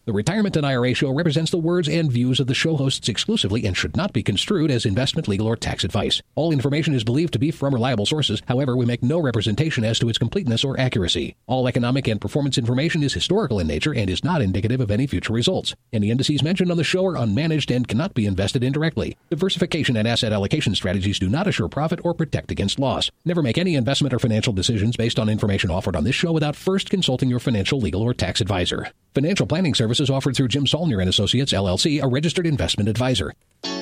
The Retirement and IRA Show represents the words and views of the show hosts exclusively and should not be construed as investment, legal, or tax advice. All information is believed to be from reliable sources. However, we make no representation as to its completeness or accuracy. All economic and performance information is historical in nature and is not indicative of any future results. Any indices mentioned on the show are unmanaged and cannot be invested indirectly. Diversification and asset allocation strategies do not assure profit or protect against loss. Never make any investment or financial decisions based on information offered on this show without first consulting your financial, legal, or tax advisor. Financial planning services offered through Jim Saulnier and Associates, LLC, a registered investment advisor.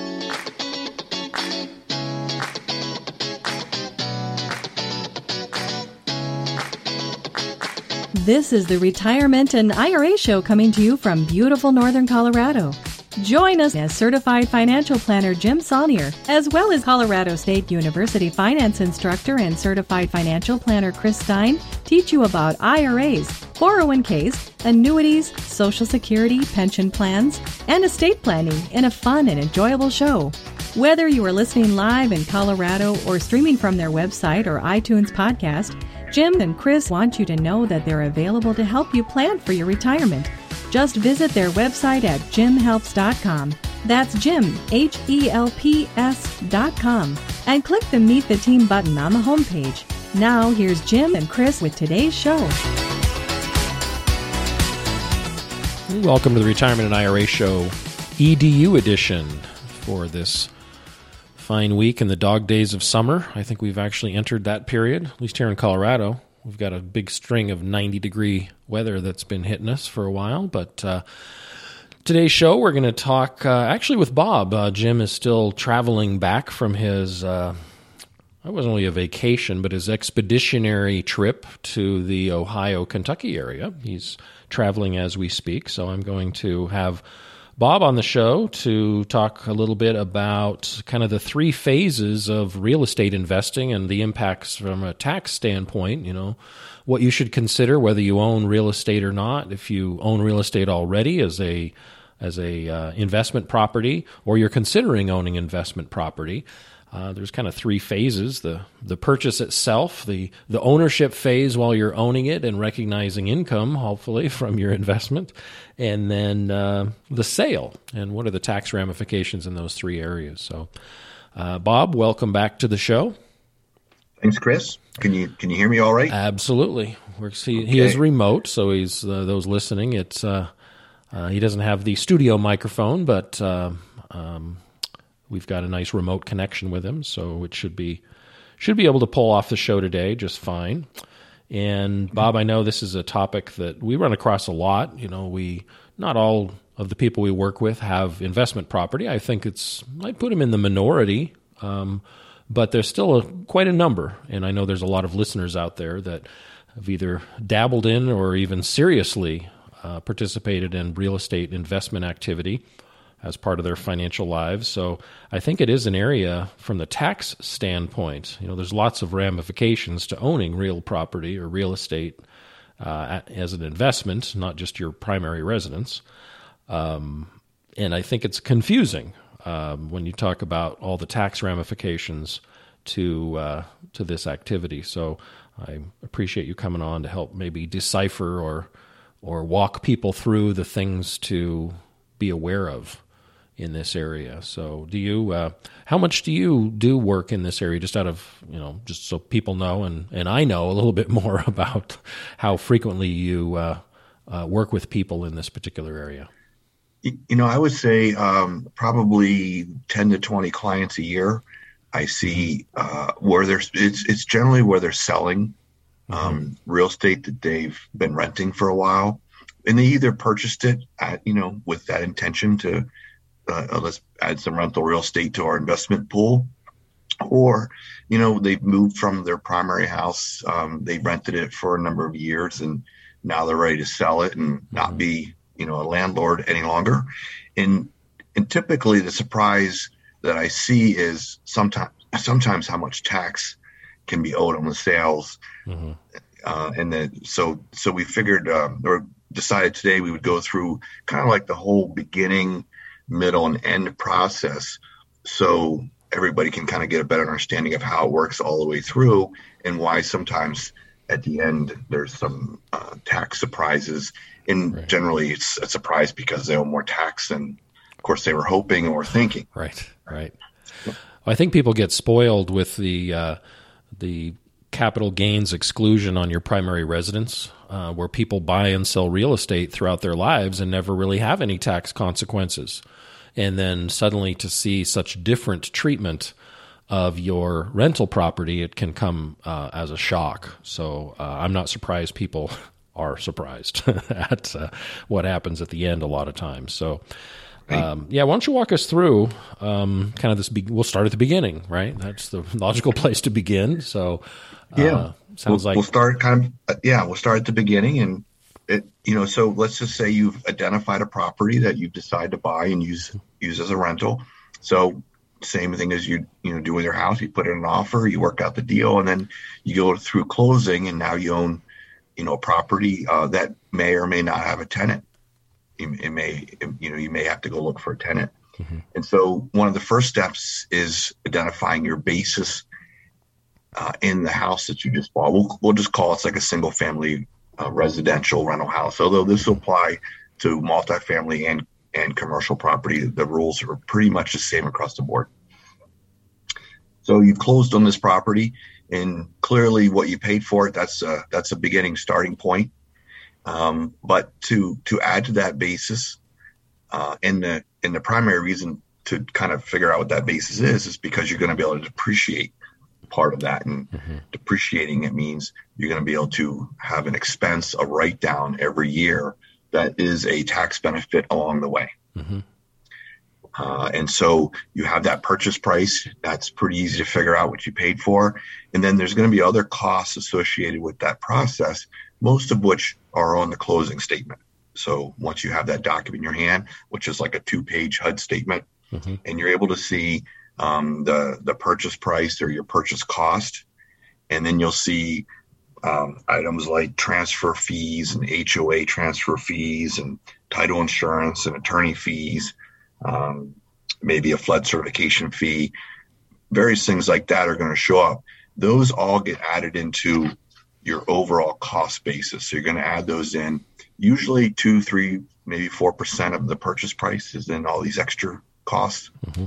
This is the Retirement and IRA Show coming to you from beautiful northern Colorado. Join us as certified financial planner Jim Saulnier, as well as Colorado State University finance instructor and certified financial planner Chris Stein, teach you about IRAs, 401ks, annuities, Social Security, pension plans, and estate planning in a fun and enjoyable show. Whether you are listening live in Colorado or streaming from their website or iTunes podcast, Jim and Chris want you to know that they're available to help you plan for your retirement. Just visit their website at jimhelps.com. That's Jim, HELPS.com. And click the Meet the Team button on the homepage. Now, here's Jim and Chris with today's show. Welcome to the Retirement and IRA Show, EDU edition for this fine week in the dog days of summer. I think we've actually entered that period, at least here in Colorado. We've got a big string of 90-degree weather that's been hitting us for a while. But today's show, we're going to talk actually with Bob. Jim is still traveling back from his, it wasn't really a vacation, but his expeditionary trip to the Ohio-Kentucky area. He's traveling as we speak, so I'm going to have Bob on the show to talk a little bit about kind of the three phases of real estate investing and the impacts from a tax standpoint, you know, what you should consider whether you own real estate or not, if you own real estate already as a investment property, or you're considering owning investment property. There's kind of three phases: the purchase itself, the ownership phase while you're owning it and recognizing income, hopefully, from your investment, and then the sale, and what are the tax ramifications in those three areas. So, Bob, welcome back to the show. Thanks, Chris. Can you hear me all right? Absolutely. He is remote, so he's those listening. It's he doesn't have the studio microphone, but we've got a nice remote connection with him, so it should be able to pull off the show today just fine. And Bob, I know this is a topic that we run across a lot. You know, not all of the people we work with have investment property. I think I'd put them in the minority, but there's still quite a number. And I know there's a lot of listeners out there that have either dabbled in or even seriously participated in real estate investment activity as part of their financial lives. So I think it is an area from the tax standpoint. You know, there's lots of ramifications to owning real property or real estate as an investment, not just your primary residence. And I think it's confusing when you talk about all the tax ramifications to this activity. So I appreciate you coming on to help maybe decipher or walk people through the things to be aware of in this area. So how much do you do work in this area, just out of, just so people know, and I know a little bit more about how frequently you work with people in this particular area? I would say probably 10 to 20 clients a year. I see where it's generally where they're selling real estate that they've been renting for a while, and they either purchased it at, with that intention to let's add some rental real estate to our investment pool, or they've moved from their primary house, they rented it for a number of years, and now they're ready to sell it and not be a landlord any longer. And typically the surprise that I see is sometimes how much tax can be owed on the sales. And then so we figured or decided today we would go through kind of like the whole beginning, middle, and end process, so everybody can kind of get a better understanding of how it works all the way through, and why sometimes at the end there's some tax surprises, and generally it's a surprise because they owe more tax than, of course, they were hoping or thinking. Right. I think people get spoiled with the capital gains exclusion on your primary residence, where people buy and sell real estate throughout their lives and never really have any tax consequences. And then suddenly to see such different treatment of your rental property, it can come as a shock. So I'm not surprised people are surprised at what happens at the end a lot of times. So why don't you walk us through kind of this? We'll start at the beginning, right? That's the logical place to begin. So sounds like we'll start we'll start at the beginning, and so let's just say you've identified a property that you decide to buy and use as a rental. So same thing as you do with your house. You put in an offer, you work out the deal, and then you go through closing, and now you own a property that may or may not have a tenant. You may have to go look for a tenant. Mm-hmm. And so one of the first steps is identifying your basis in the house that you just bought. We'll just call it like a single family residential rental house, although this will apply to multifamily and commercial property. The rules are pretty much the same across the board. So you've closed on this property, and clearly what you paid for it, that's a beginning starting point. But to add to that basis, and the primary reason to kind of figure out what that basis is because you're going to be able to depreciate part of that. And depreciating, it means you're going to be able to have an expense, a write down every year that is a tax benefit along the way. Mm-hmm. And so you have that purchase price. That's pretty easy to figure out what you paid for. And then there's going to be other costs associated with that process, most of which are on the closing statement. So once you have that document in your hand, which is like a 2-page HUD statement, and you're able to see the purchase price or your purchase cost, and then you'll see items like transfer fees and HOA transfer fees and title insurance and attorney fees, maybe a flood certification fee. Various things like that are going to show up. Those all get added into your overall cost basis. So you're going to add those in. Usually 2, 3, maybe 4% of the purchase price is in all these extra costs. Mm-hmm.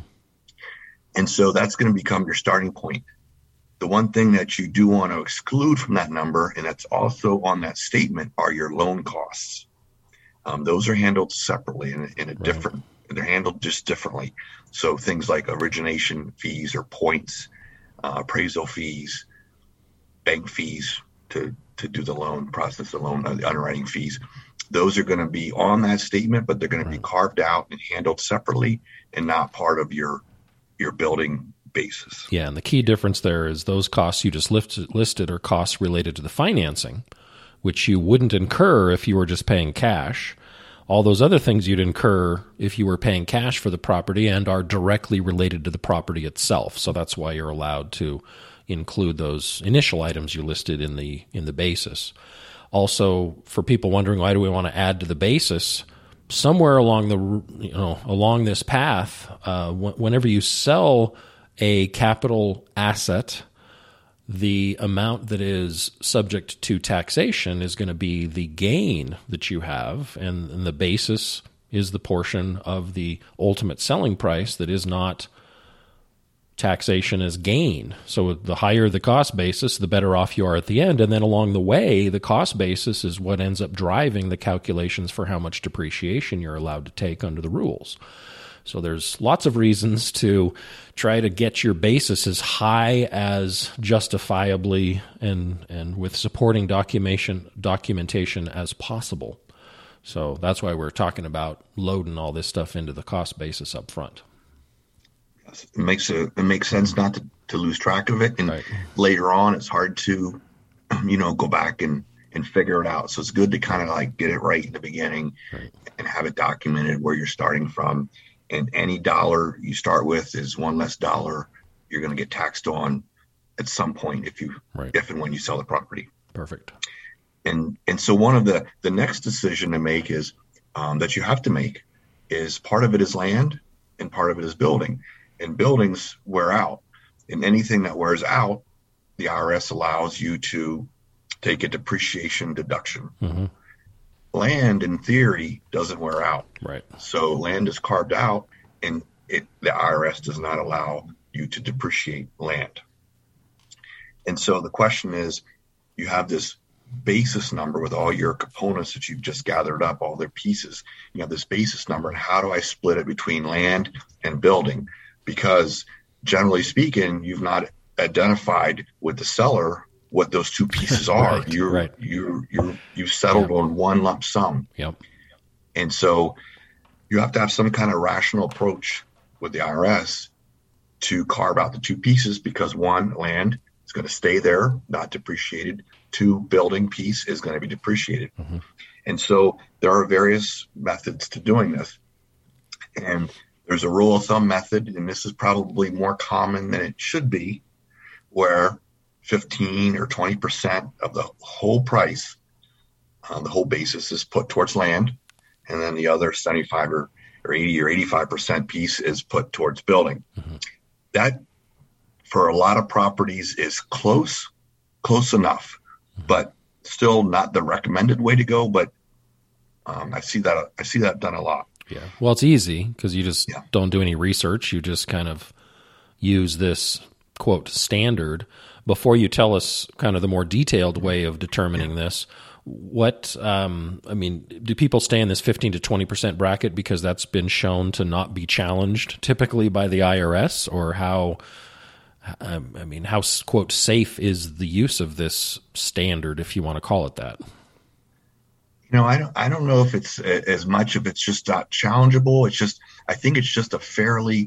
And so that's going to become your starting point. The one thing that you do want to exclude from that number, and that's also on that statement, are your loan costs. Those are handled separately in a different, they're handled just differently. So things like origination fees or points, appraisal fees, bank fees to do the loan, process the loan, the underwriting fees. Those are going to be on that statement, but they're going to be carved out and handled separately and not part of your building basis. Yeah, and the key difference there is those costs you just listed are costs related to the financing, which you wouldn't incur if you were just paying cash. All those other things you'd incur if you were paying cash for the property and are directly related to the property itself. So that's why you're allowed to include those initial items you listed in the basis. Also, for people wondering why do we want to add to the basis, somewhere along along this path, whenever you sell a capital asset, the amount that is subject to taxation is going to be the gain that you have, and the basis is the portion of the ultimate selling price that is not taxation as gain. So the higher the cost basis, the better off you are at the end. And then along the way, the cost basis is what ends up driving the calculations for how much depreciation you're allowed to take under the rules. So there's lots of reasons to try to get your basis as high as justifiably and with supporting documentation as possible. So that's why we're talking about loading all this stuff into the cost basis up front. It makes sense not to lose track of it, and later on it's hard to go back and figure it out. So it's good to kind of like get it right in the beginning and have it documented where you're starting from. And any dollar you start with is one less dollar you're going to get taxed on at some point if and when you sell the property. Perfect. And so one of the next decision to make is that you have to make is part of it is land and part of it is building. And buildings wear out, and anything that wears out, the IRS allows you to take a depreciation deduction. Land, in theory, doesn't wear out. Right. So land is carved out, and the IRS does not allow you to depreciate land. And so the question is, you have this basis number with all your components that you've just gathered up, all their pieces. You have this basis number, and how do I split it between land and building? Because generally speaking, you've not identified with the seller what those two pieces are. You've settled on one lump sum. Yep. And so you have to have some kind of rational approach with the IRS to carve out the two pieces, because one, land is going to stay there, not depreciated. Two, building piece is going to be depreciated. And so there are various methods to doing this. And there's a rule of thumb method, and this is probably more common than it should be, where 15 or 20% of the whole price, the whole basis, is put towards land, and then the other 75 or 80 or 85% piece is put towards building. That, for a lot of properties, is close enough, but still not the recommended way to go. But I see that done a lot. Yeah. Well, it's easy because you just don't do any research. You just kind of use this, quote, standard. Before you tell us kind of the more detailed way of determining this, what, do people stay in this 15 to 20% bracket because that's been shown to not be challenged typically by the IRS? Or how, quote, safe is the use of this standard, if you want to call it that? I don't know if it's as much if it's just not challengeable. I think it's just a fairly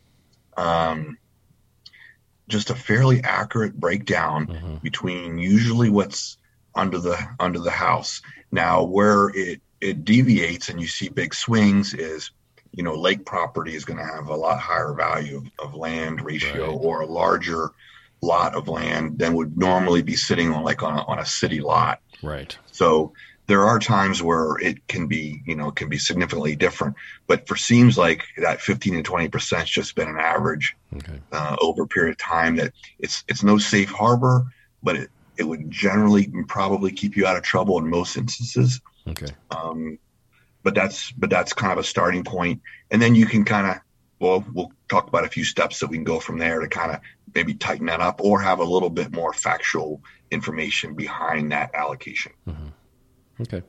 accurate breakdown between usually what's under the house. Now, where it deviates and you see big swings is, lake property is going to have a lot higher value of land ratio, or a larger lot of land than would normally be sitting on a city lot. Right. So there are times where it can be significantly different, but seems like that 15 to 20% has just been an average over a period of time. That it's no safe harbor, but it would generally probably keep you out of trouble in most instances. Okay. But that's kind of a starting point, and then you can we'll talk about a few steps that we can go from there to kind of maybe tighten that up, or have a little bit more factual information behind that allocation. Okay.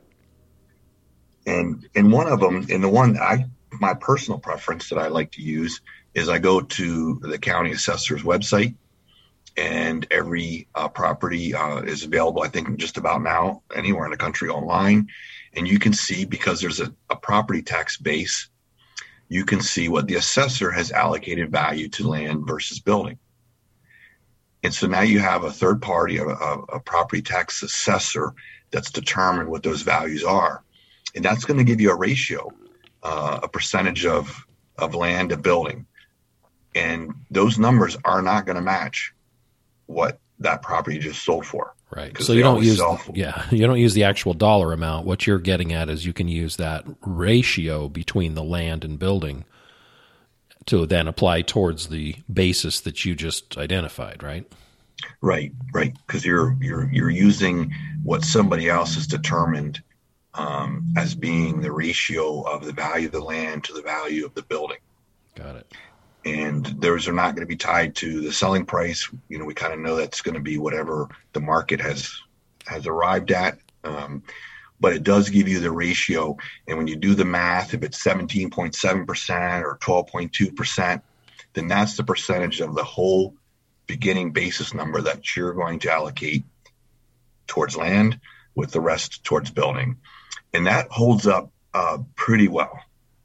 And one of them, and the one my personal preference that I like to use, is I go to the county assessor's website, and every property is available, I think, just about now anywhere in the country online. And you can see, because there's a property tax base, you can see what the assessor has allocated value to land versus building. And so now you have a third party, a property tax assessor, that's determined what those values are. And that's going to give you a ratio, a percentage of land to building. And those numbers are not going to match what that property just sold for. Right. So you don't use the actual dollar amount. What you're getting at is you can use that ratio between the land and building to then apply towards the basis that you just identified, right? Right. Because you're using what somebody else has determined as being the ratio of the value of the land to the value of the building. Got it. And those are not going to be tied to the selling price. We kind of know that's going to be whatever the market has arrived at. But it does give you the ratio. And when you do the math, if it's 17.7% or 12.2%, then that's the percentage of the whole beginning basis number that you're going to allocate towards land, with the rest towards building. And that holds up pretty well.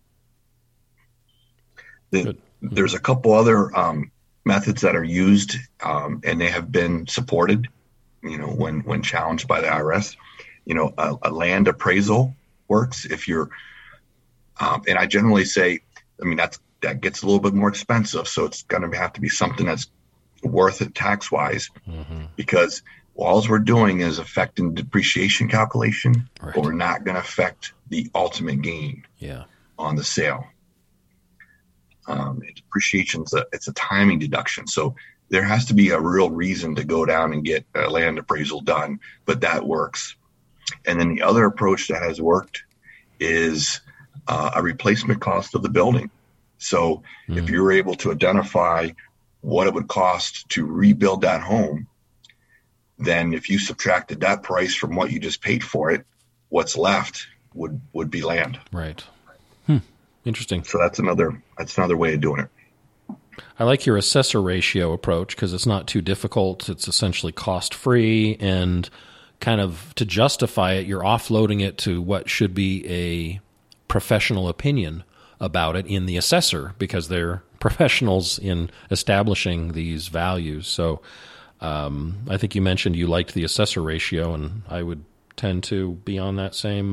There's a couple other methods that are used, and they have been supported, when challenged by the IRS. A land appraisal works if you're, and I generally say, that gets a little bit more expensive. So it's going to have to be something that's worth it tax-wise, because all we're doing is affecting depreciation calculation, but we're not going to affect the ultimate gain on the sale. Depreciation, it's a timing deduction. So there has to be a real reason to go down and get a land appraisal done, but that works. And then the other approach that has worked is a replacement cost of the building. So if you're able to identify what it would cost to rebuild that home, then if you subtracted that price from what you just paid for it, what's left would be land. Right. Interesting. So that's another way of doing it. I like your assessor ratio approach because it's not too difficult. It's essentially cost-free, and kind of to justify it, you're offloading it to what should be a professional opinion about it in the assessor, because they're professionals in establishing these values. So I think you mentioned you liked the assessor ratio, and I would tend to be on that same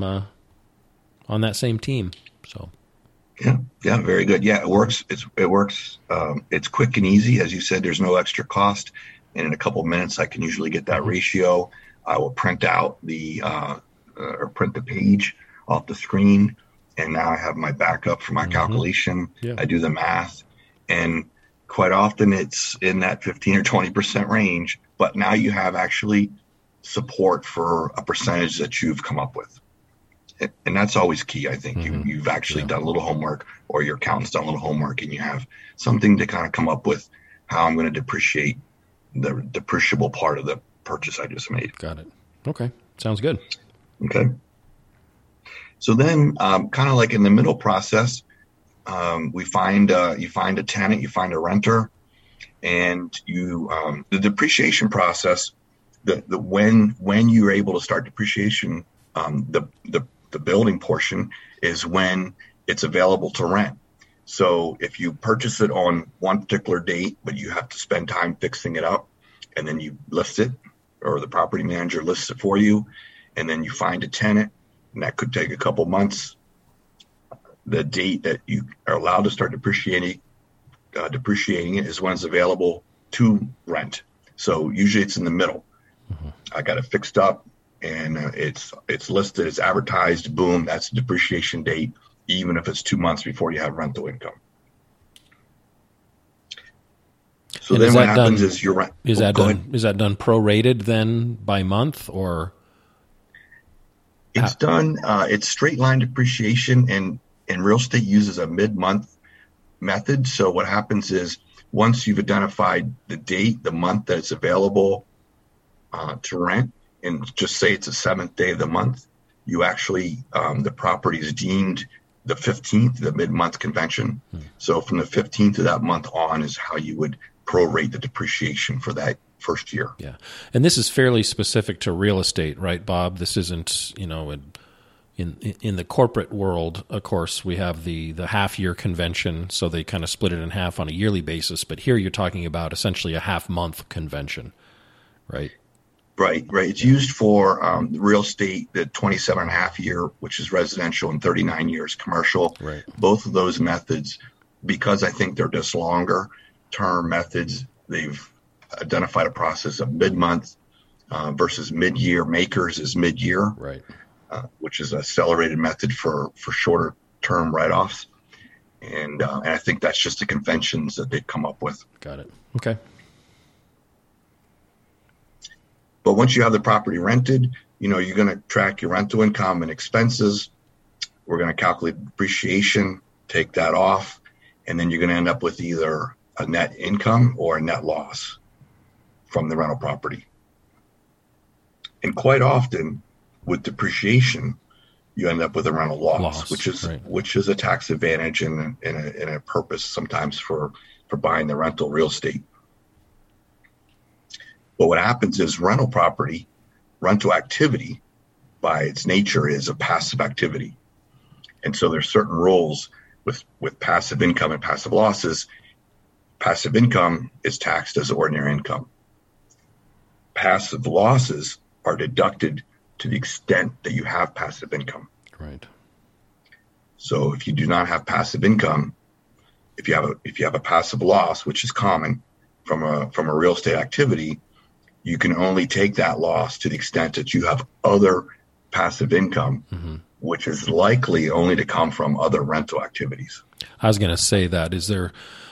team. So. Yeah, very good. Yeah, it works. It works. It's quick and easy. As you said, there's no extra cost. And in a couple of minutes, I can usually get that ratio. I will print out or print the page off the screen. And now I have my backup for my calculation. Yeah. I do the math. And quite often it's in that 15 or 20% range. But now you have actually support for a percentage that you've come up with. And that's always key, I think. You've actually done a little homework, or your accountant's done a little homework, and you have something to kind of come up with how I'm going to depreciate the depreciable part of the purchase I just made. Got it. Okay. Sounds good. Okay. So then kind of like in the middle process, you find a tenant, you find a renter, and you the depreciation process, when you're able to start depreciation, the building portion is when it's available to rent. So if you purchase it on one particular date, but you have to spend time fixing it up, and then you list it, or the property manager lists it for you, and then you find a tenant, and that could take a couple months. The date that you are allowed to start depreciating it is when it's available to rent. So usually it's in the middle. I got it fixed up, and it's listed, it's advertised, boom, that's the depreciation date, even if it's 2 months before you have rental income. So and then what happens is your rent. Is that done prorated then by month, or? It's done, it's straight line depreciation, and real estate uses a mid-month method. So what happens is once you've identified the date, the month that it's available to rent, and just say it's the 7th day of the month, you actually, the property is deemed the 15th, the mid-month convention. So from the 15th of that month on is how you would prorate the depreciation for that first year. Yeah. And this is fairly specific to real estate, right, Bob? This isn't, in the corporate world, of course, we have the half-year convention, so they kind of split it in half on a yearly basis. But here you're talking about essentially a half-month convention, right? Right. It's used for real estate, the 27 and a half year, which is residential, and 39 years commercial. Right. Both of those methods, because I think they're just longer term methods, they've identified a process of mid-month versus mid-year. Makers is mid-year, right? Which is an accelerated method for shorter term write-offs. And I think that's just the conventions that they've come up with. Got it. Okay. But once you have the property rented, you're going to track your rental income and expenses. We're going to calculate depreciation, take that off, and then you're going to end up with either a net income or a net loss from the rental property. And quite often with depreciation, you end up with a rental loss. which is a tax advantage and a purpose sometimes for buying the rental real estate. But what happens is rental activity by its nature is a passive activity. And so there's certain rules with passive income and passive losses. Passive income is taxed as ordinary income. Passive losses are deducted to the extent that you have passive income. Right. So if you do not have passive income, if you have a passive loss, which is common from a real estate activity, you can only take that loss to the extent that you have other passive income, which is likely only to come from other rental activities. I was going to say that. Is there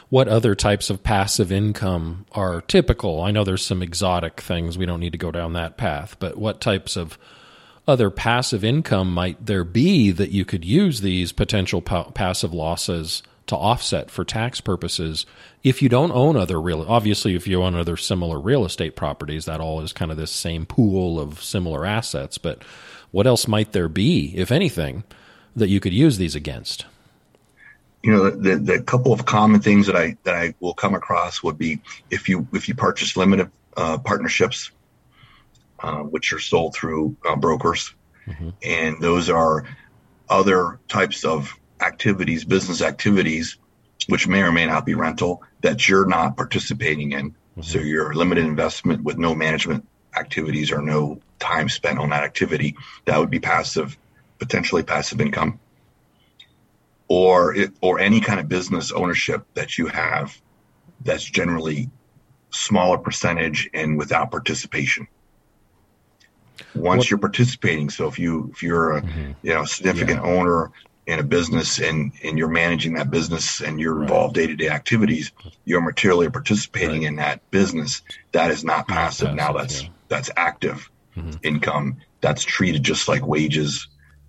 what other types of passive income are typical? I know there's some exotic things. We don't need to go down that path. But what types of other passive income might there be that you could use these potential passive losses to offset for tax purposes if you don't own other obviously if you own other similar real estate properties, that all is kind of this same pool of similar assets, but what else might there be, if anything, that you could use these against? The couple of common things that I will come across would be if you purchase limited partnerships, which are sold through brokers, and those are other types of activities, business activities, which may or may not be rental, that you're not participating in. So your limited investment with no management activities or no time spent on that activity, that would be potentially passive income. Or any kind of business ownership that you have that's generally smaller percentage and without participation. Once you're participating, so if you're a significant owner in a business and you're managing that business and you're involved day-to-day activities, you're materially participating in that business. That is not passive. Now that's active income. That's treated just like wages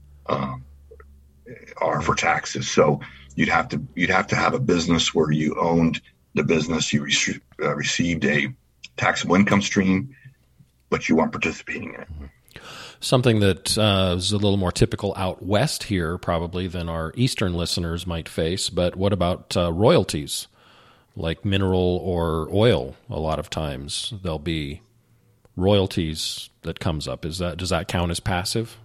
are for taxes. So you'd have to have a business where you owned the business, you received a taxable income stream, but you weren't participating in it. Something that is a little more typical out west here probably than our eastern listeners might face, but what about royalties, like mineral or oil? A lot of times there'll be royalties that comes up. Does that count as passive?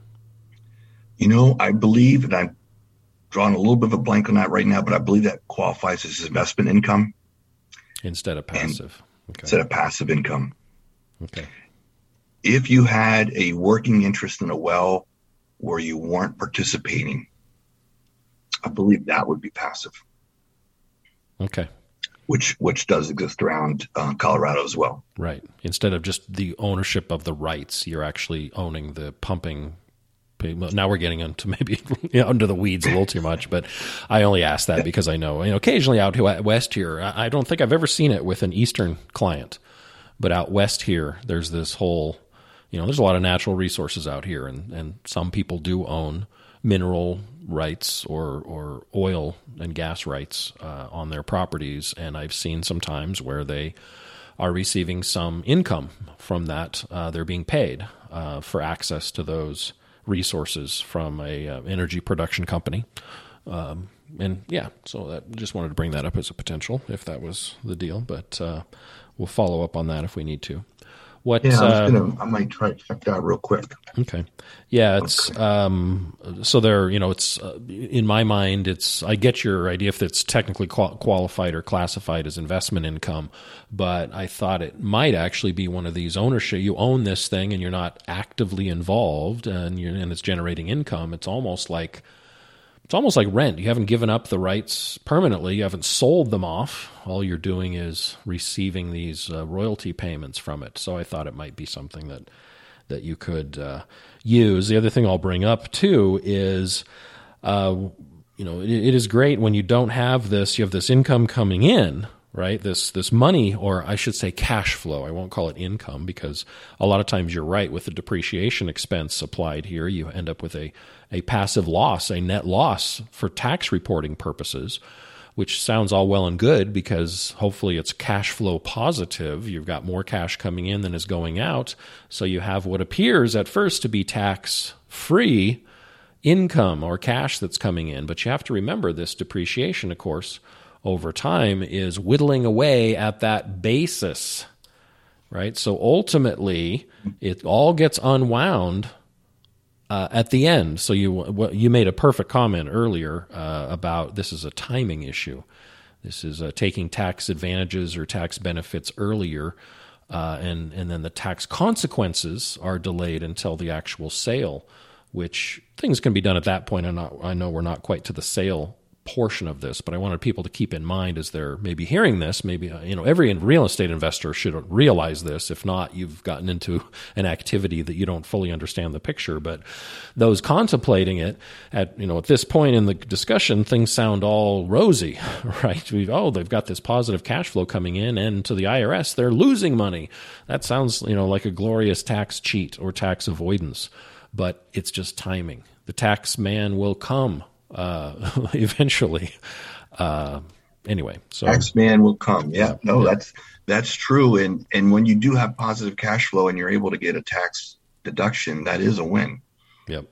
I believe, and I'm drawing a little bit of a blank on that right now, but I believe that qualifies as investment income. Instead of passive. Instead of passive income. Okay. If you had a working interest in a well where you weren't participating, I believe that would be passive. Okay. Which does exist around Colorado as well. Right. Instead of just the ownership of the rights, you're actually owning the pumping. Now we're getting into maybe under the weeds a little too much, but I only ask that because I know, occasionally out west here, I don't think I've ever seen it with an Eastern client, but out west here, there's this whole, there's a lot of natural resources out here, and some people do own mineral rights or oil and gas rights on their properties, and I've seen sometimes where they are receiving some income from that. They're being paid for access to those resources from a energy production company. So that just wanted to bring that up as a potential if that was the deal, but we'll follow up on that if we need to. I might try to check that out real quick. Okay. Yeah, it's so there, it's in my mind, I get your idea if it's technically qualified or classified as investment income, but I thought it might actually be one of these ownership. You own this thing and you're not actively involved, and it's generating income. It's almost like rent. You haven't given up the rights permanently. You haven't sold them off. All you're doing is receiving these royalty payments from it. So I thought it might be something that you could use. The other thing I'll bring up too is, it is great when you don't have this. You have this income coming in, right? This money, or I should say cash flow. I won't call it income because a lot of times you're right with the depreciation expense applied here. You end up with a passive loss, a net loss for tax reporting purposes, which sounds all well and good because hopefully it's cash flow positive. You've got more cash coming in than is going out. So you have what appears at first to be tax-free income or cash that's coming in. But you have to remember this depreciation, of course, over time is whittling away at that basis, right? So ultimately, it all gets unwound at the end. So you made a perfect comment earlier about this is a timing issue. This is taking tax advantages or tax benefits earlier, and then the tax consequences are delayed until the actual sale, which things can be done at that point. I know we're not quite to the sale portion of this, but I wanted people to keep in mind as they're maybe hearing this. Maybe every real estate investor should realize this. If not, you've gotten into an activity that you don't fully understand the picture. But those contemplating it at this point in the discussion, things sound all rosy, right? They've got this positive cash flow coming in, and to the IRS they're losing money. That sounds like a glorious tax cheat or tax avoidance, but it's just timing. The tax man will come eventually. Anyway, so tax man will come. Yeah, no, that's true. And when you do have positive cash flow and you're able to get a tax deduction, that is a win. Yep.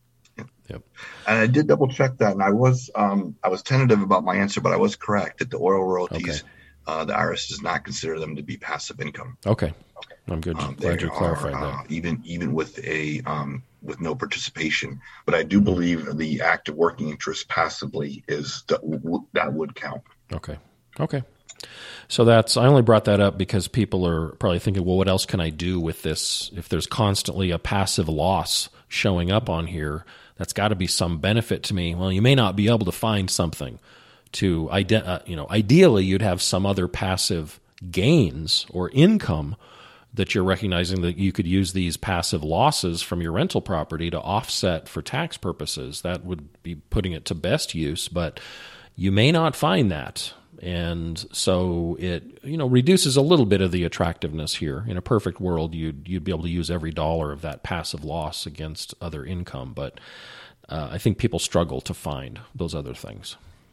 And I did double check that, and I was tentative about my answer, but I was correct that the oil royalties, the IRS does not consider them to be passive income. Okay. I'm good. Glad you clarified that. Even with with no participation, but I do believe the active working interest passively that would count. Okay. So I only brought that up because people are probably thinking, well, what else can I do with this? If there's constantly a passive loss showing up on here, that's got to be some benefit to me. Well, you may not be able to find something to ideally you'd have some other passive gains or income that you're recognizing that you could use these passive losses from your rental property to offset for tax purposes. That would be putting it to best use, but you may not find that. And so it, reduces a little bit of the attractiveness here. In a perfect world, you'd be able to use every dollar of that passive loss against other income. But I think people struggle to find those other things.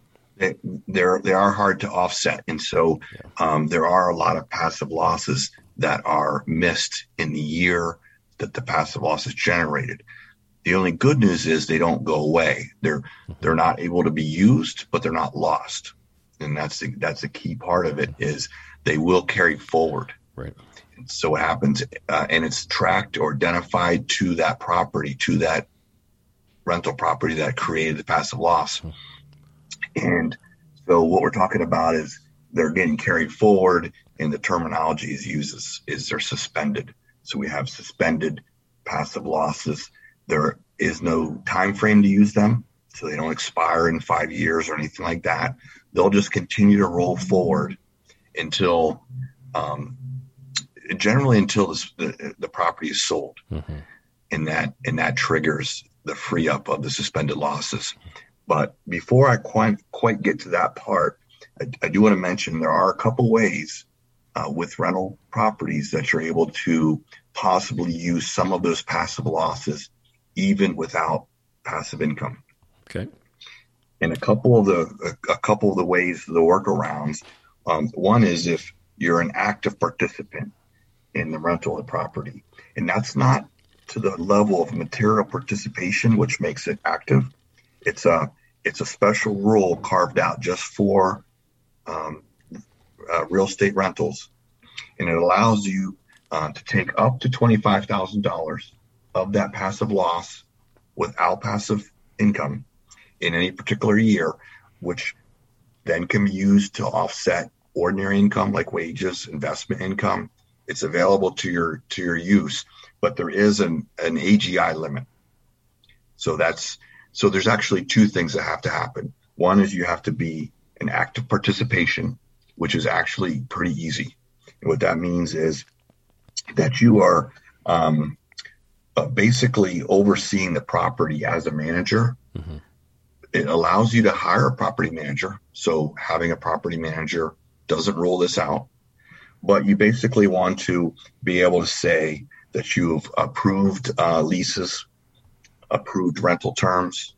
They are hard to offset. And so there are a lot of passive losses that are missed in the year that the passive loss is generated. The only good news is they don't go away. They're not able to be used, but they're not lost. And that's the key part of it is they will carry forward. Right. And so what happens, and it's tracked or identified to that property, to that rental property that created the passive loss. And so what we're talking about is they're getting carried forward, and the terminology is they're suspended. So we have suspended passive losses. There is no time frame to use them, so they don't expire in 5 years or anything like that. They'll just continue to roll forward until, generally until the property is sold, and that triggers the free up of the suspended losses. But before I quite get to that part, I do want to mention there are a couple ways with rental properties that you're able to possibly use some of those passive losses even without passive income. Okay. And a couple of the ways, the workarounds. One is if you're an active participant in the rental of property, and that's not to the level of material participation, which makes it active. It's a special rule carved out just for real estate rentals, and it allows you to take up to $25,000 of that passive loss without passive income in any particular year, which then can be used to offset ordinary income like wages, investment income. It's available to your use, but there is an AGI limit. So there's actually two things that have to happen. One is you have to be an active participation, which is actually pretty easy. And what that means is that you are basically overseeing the property as a manager. Mm-hmm. It allows you to hire a property manager. So having a property manager doesn't rule this out, but you basically want to be able to say that you've approved leases, approved rental terms.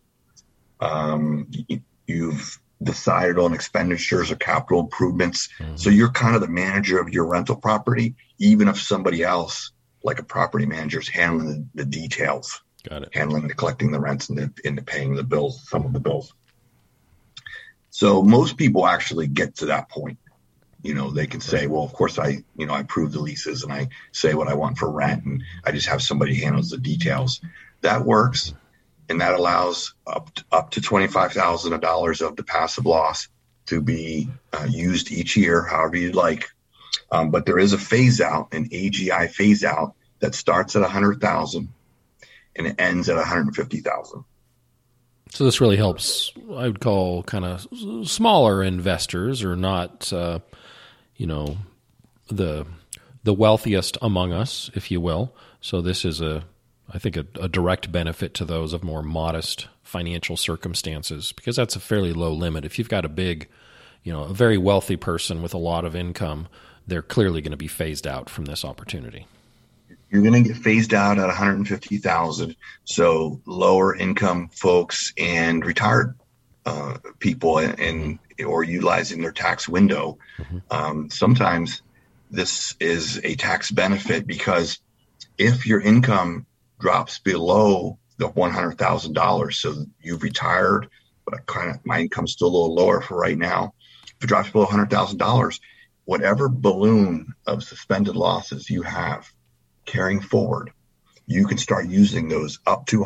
You've decided on expenditures or capital improvements. Mm-hmm. So you're kind of the manager of your rental property, even if somebody else, like a property manager, is handling the details. Got it. Handling the collecting the rents and the paying the bills, some of the bills. So most people actually get to that point. They can say, well, of course I approve the leases and I say what I want for rent and I just have somebody handles the details. That works. And that allows up to $25,000 of the passive loss to be used each year, however you'd like. But there is a phase out, an AGI phase out that starts at $100,000 and it ends at $150,000. So this really helps, I would call, kind of smaller investors, or not, the wealthiest among us, if you will. So this is I think a direct benefit to those of more modest financial circumstances, because that's a fairly low limit. If you've got a big, a very wealthy person with a lot of income, they're clearly going to be phased out from this opportunity. You're going to get phased out at 150,000. So lower income folks and retired people or utilizing their tax window. Sometimes this is a tax benefit, because if your income drops below the $100,000, so you've retired, but my income's still a little lower for right now. If it drops below $100,000, whatever balloon of suspended losses you have carrying forward, you can start using those up to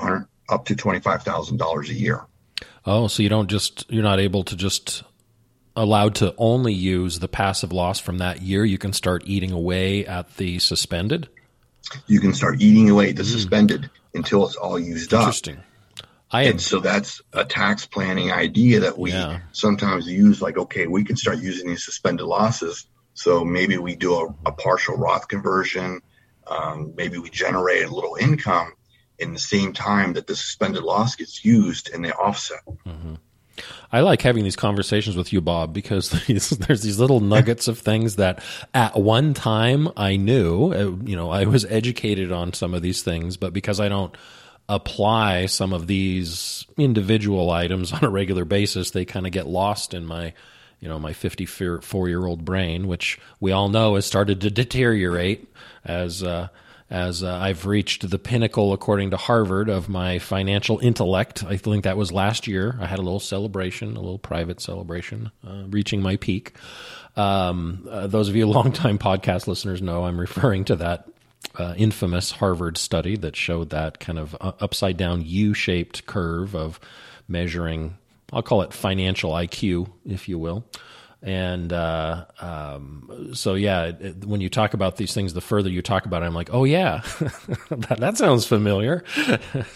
$25,000 a year. Oh, so you're not able to just allowed to only use the passive loss from that year. You can start eating away at the suspended? You can start eating away at the suspended until it's all used up. Interesting. So that's a tax planning idea that we sometimes use, like, okay, we can start using these suspended losses. So maybe we do a partial Roth conversion. Maybe we generate a little income in the same time that the suspended loss gets used, and they offset. Mm-hmm. I like having these conversations with you, Bob, because there's these little nuggets of things that at one time I knew. I was educated on some of these things, but because I don't apply some of these individual items on a regular basis, they kind of get lost in my 54-year-old brain, which we all know has started to deteriorate as I've reached the pinnacle, according to Harvard, of my financial intellect. I think that was last year. I had a little celebration, a little private celebration, reaching my peak. Those of you longtime podcast listeners know I'm referring to that infamous Harvard study that showed that kind of upside-down U-shaped curve of measuring, I'll call it financial IQ, if you will. And when you talk about these things, the further you talk about it, I'm like, oh, yeah, that sounds familiar. I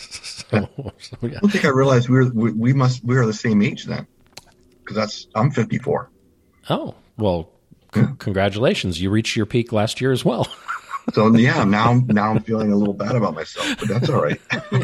don't think I realized we are the same age then, because I'm 54. Oh, well, congratulations. You reached your peak last year as well. So yeah, now I'm feeling a little bad about myself, but that's all right.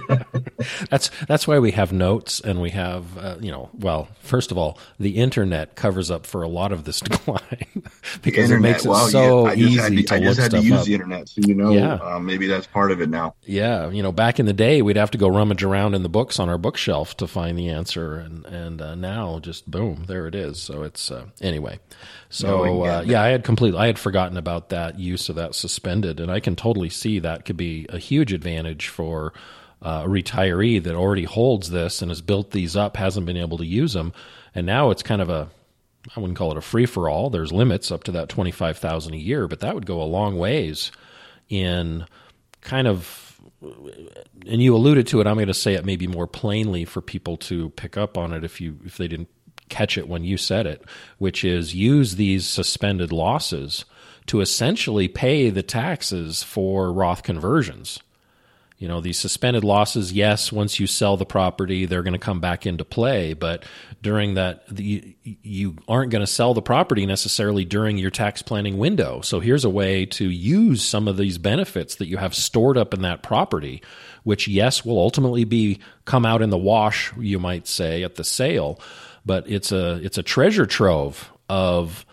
That's why we have notes, and we have first of all, the internet covers up for a lot of this decline because it makes it so easy to look stuff up. I just had to use the internet, so maybe that's part of it now. Yeah, back in the day, we'd have to go rummage around in the books on our bookshelf to find the answer, and now just boom, there it is. So it's anyway. So I had forgotten about that use of that suspended, and I can totally see that could be a huge advantage for a retiree that already holds this and has built these up, hasn't been able to use them, and now it's kind of I wouldn't call it a free for all. There's limits up to that $25,000 a year, but that would go a long ways in kind of. And you alluded to it. I'm going to say it maybe more plainly for people to pick up on it if they didn't catch it when you said it, which is use these suspended losses to essentially pay the taxes for Roth conversions. These suspended losses, yes, once you sell the property, they're going to come back into play, but during that, you aren't going to sell the property necessarily during your tax planning window. So here's a way to use some of these benefits that you have stored up in that property, which, yes, will ultimately come out in the wash, you might say, at the sale. But it's a treasure trove of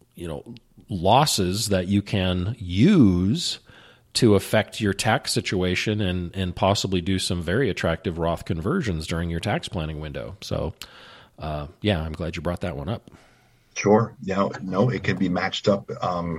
losses that you can use to affect your tax situation and possibly do some very attractive Roth conversions during your tax planning window. So, I'm glad you brought that one up. Sure. Yeah. No, it can be matched up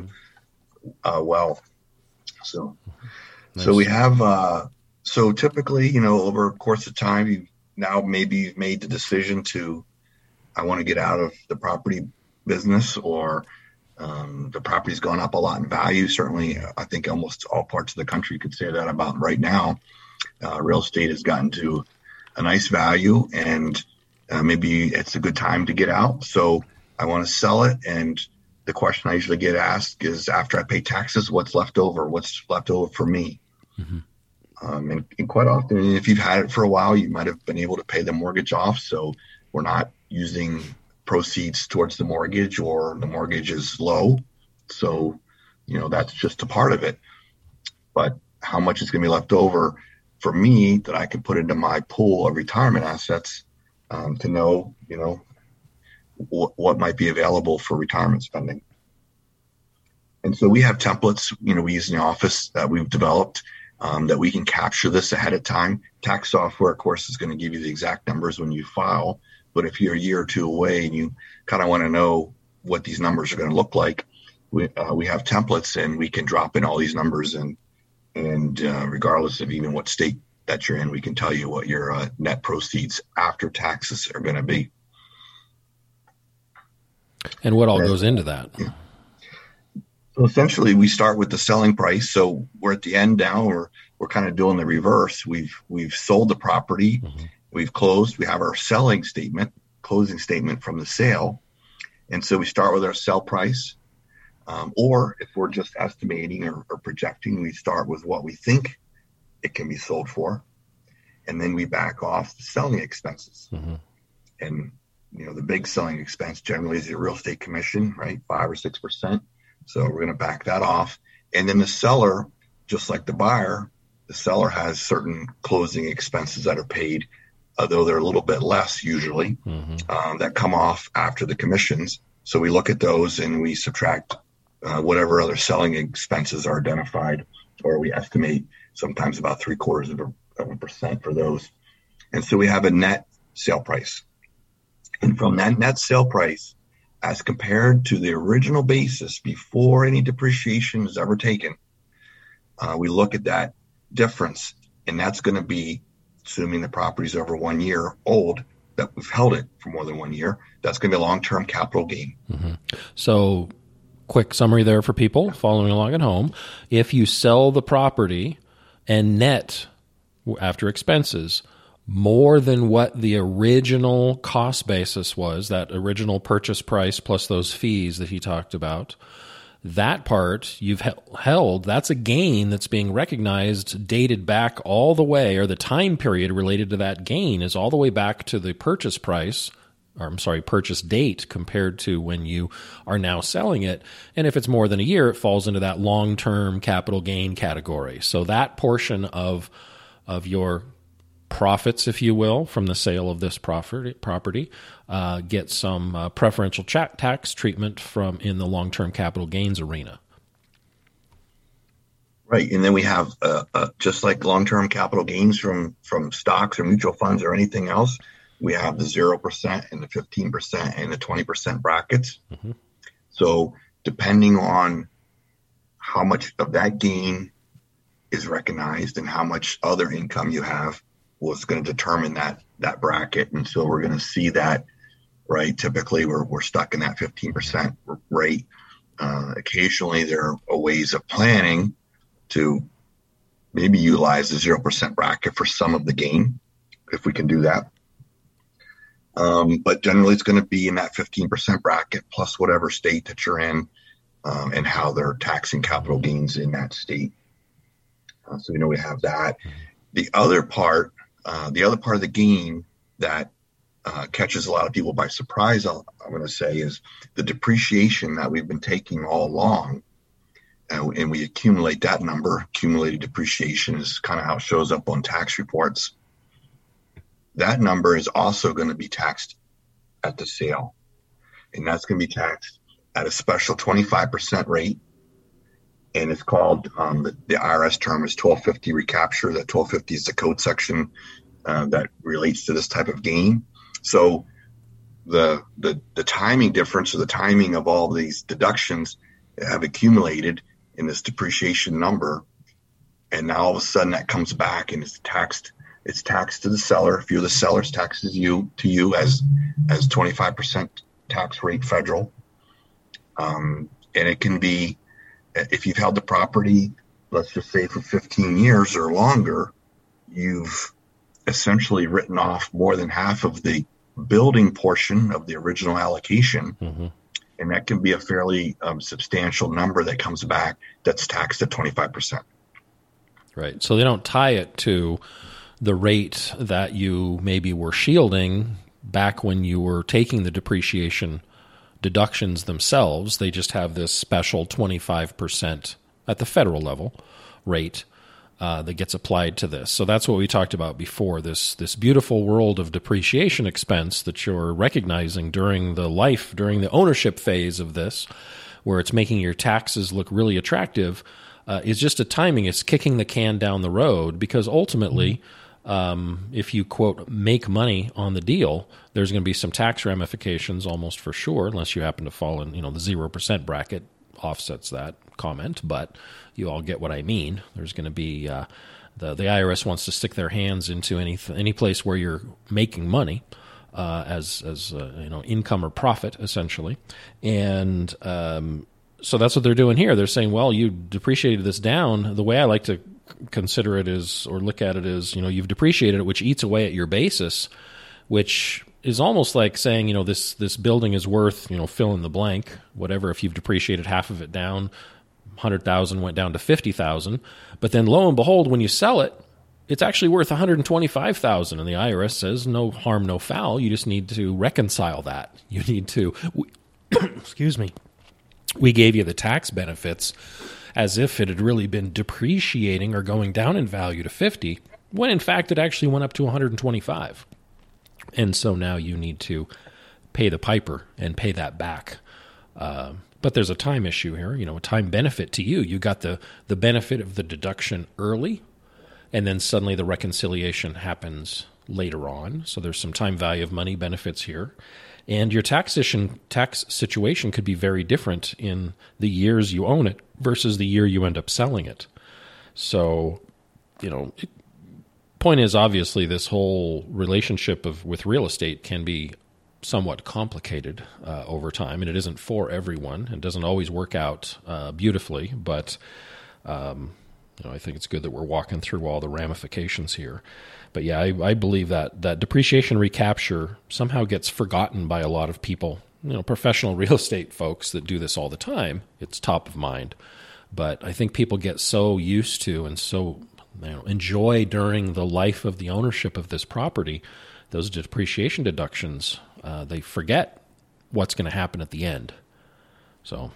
well. So, nice. So we have so typically, over a course of time, you've made the decision to. I want to get out of the property business, or the property's gone up a lot in value. Certainly, I think almost all parts of the country could say that about right now. Real estate has gotten to a nice value, and maybe it's a good time to get out. So I want to sell it. And the question I usually get asked is, after I pay taxes, what's left over? What's left over for me? Mm-hmm. And quite often, if you've had it for a while, you might have been able to pay the mortgage off. So we're not using proceeds towards the mortgage, or the mortgage is low. So, that's just a part of it. But how much is going to be left over for me that I can put into my pool of retirement assets to know, what might be available for retirement spending. And so we have templates, we use in the office that we've developed that we can capture this ahead of time. Tax software, of course, is going to give you the exact numbers when you file. But if you're a year or two away and you kind of want to know what these numbers are going to look like, we have templates, and we can drop in all these numbers, and regardless of even what state that you're in, we can tell you what your net proceeds after taxes are going to be. And what all goes into that? Yeah. So essentially, we start with the selling price. So we're at the end now. We're kind of doing the reverse. We've sold the property. Mm-hmm. We've closed. We have our closing statement from the sale. And so we start with our sell price. Or if we're just estimating or projecting, we start with what we think it can be sold for. And then we back off the selling expenses. Mm-hmm. And, the big selling expense generally is the real estate commission, right? 5 or 6%. So we're going to back that off. And then the seller, just like the buyer, the seller has certain closing expenses that are paid, although they're a little bit less usually, mm-hmm. That come off after the commissions. So we look at those and we subtract whatever other selling expenses are identified, or we estimate sometimes about 0.75% for those. And so we have a net sale price. And from that net sale price, as compared to the original basis before any depreciation is ever taken, we look at that difference, and that's going to be, assuming the property is over 1 year old, that we've held it for more than 1 year, that's going to be a long-term capital gain. Mm-hmm. So quick summary there for people following along at home. If you sell the property and net after expenses more than what the original cost basis was, that original purchase price plus those fees that he talked about, that part you've held, that's a gain that's being recognized, dated back all the way, or the time period related to that gain is all the way back to the purchase price, purchase date compared to when you are now selling it. And if it's more than a year, it falls into that long-term capital gain category. So that portion of your profits, if you will, from the sale of this property get some preferential tax treatment in the long-term capital gains arena. Right. And then we have, just like long-term capital gains from stocks or mutual funds or anything else, we have the 0% and the 15% and the 20% brackets. Mm-hmm. So depending on how much of that gain is recognized and how much other income you have, was going to determine that bracket. And so we're going to see that, right? Typically we're stuck in that 15% rate. Occasionally there are ways of planning to maybe utilize the 0% bracket for some of the gain, if we can do that. But generally it's going to be in that 15% bracket plus whatever state that you're in, and how they're taxing capital gains in that state. So we have that. The other part of the gain that catches a lot of people by surprise, I'm going to say, is the depreciation that we've been taking all along. And we accumulate that number. Accumulated depreciation is kind of how it shows up on tax reports. That number is also going to be taxed at the sale. And that's going to be taxed at a special 25% rate. And it's called, the IRS term is 1250 recapture. That 1250 is the code section that relates to this type of gain. So the timing difference, or the timing of all these deductions, have accumulated in this depreciation number. And now all of a sudden that comes back and it's taxed to the seller. If you're the seller, it's taxes to you as 25% tax rate federal. And it can be, if you've held the property, let's just say for 15 years or longer, you've essentially written off more than half of the building portion of the original allocation. Mm-hmm. And that can be a fairly substantial number that comes back that's taxed at 25%. Right. So they don't tie it to the rate that you maybe were shielding back when you were taking the depreciation deductions themselves. They just have this special 25% at the federal level rate that gets applied to this. So that's what we talked about before, this beautiful world of depreciation expense that you're recognizing during the ownership phase of this, where it's making your taxes look really attractive, is just a timing. It's kicking the can down the road, because ultimately, if you, quote, make money on the deal, there's going to be some tax ramifications almost for sure, unless you happen to fall in, the 0% bracket offsets that comment, but you all get what I mean. There's going to be the IRS wants to stick their hands into any place where you're making money as income or profit, essentially, and so that's what they're doing here. They're saying, well, you depreciated this down. The way I like to consider it is, or look at it is, you've depreciated it, which eats away at your basis, which is almost like saying, this building is worth, fill in the blank, whatever. If you've depreciated half of it down, 100,000 went down to 50,000, but then lo and behold, when you sell it, it's actually worth 125,000, and the IRS says no harm, no foul. You just need to reconcile that. You need to, excuse me, we gave you the tax benefits as if it had really been depreciating or going down in value to 50, when in fact it actually went up to 125. And so now you need to pay the piper and pay that back. But there's a time issue here, a time benefit to you. You got the benefit of the deduction early, and then suddenly the reconciliation happens later on. So there's some time value of money benefits here. And your tax situation could be very different in the years you own it versus the year you end up selling it. So, point is, obviously, this whole relationship with real estate can be somewhat complicated over time, and it isn't for everyone. It doesn't always work out beautifully, but I think it's good that we're walking through all the ramifications here. But yeah, I believe that depreciation recapture somehow gets forgotten by a lot of people. Professional real estate folks that do this all the time, it's top of mind. But I think people get so used to and so enjoy during the life of the ownership of this property, those depreciation deductions, they forget what's going to happen at the end. So.